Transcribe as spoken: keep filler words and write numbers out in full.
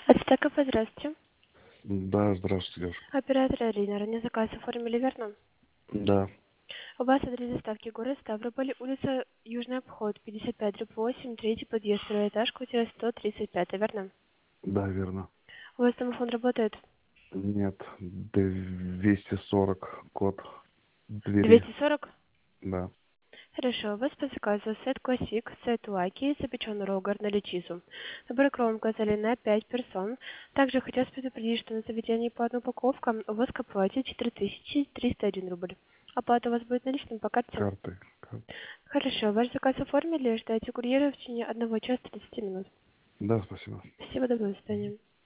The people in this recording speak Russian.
Ацтека, здравствуйте. Да, здравствуйте, девушка. Оператор Алина. Ранее заказ оформили, верно? Да, У вас адрес доставки город Ставрополь, улица Южный обход, пятьдесят пять дробь восемь, третий подъезд, второй этаж, квартира сто тридцать пять, верно? да, верно. У вас домофон работает? Нет, двести сорок код двери. двести сорок? Да. Хорошо, у вас по заказу сет классик, сет лаки, запеченный рогар на личизу. Набор кром указали на пять персон. Также хотелось предупредить, что на заведении по одной упаковкам у вас к оплате четыре тысячи триста один рубль. Оплата у вас будет наличным по карте? Карты. Кар- Хорошо, ваш заказ оформили, ждайте курьера в течение одного часа тридцати минут. Да, спасибо. Спасибо, до свидания.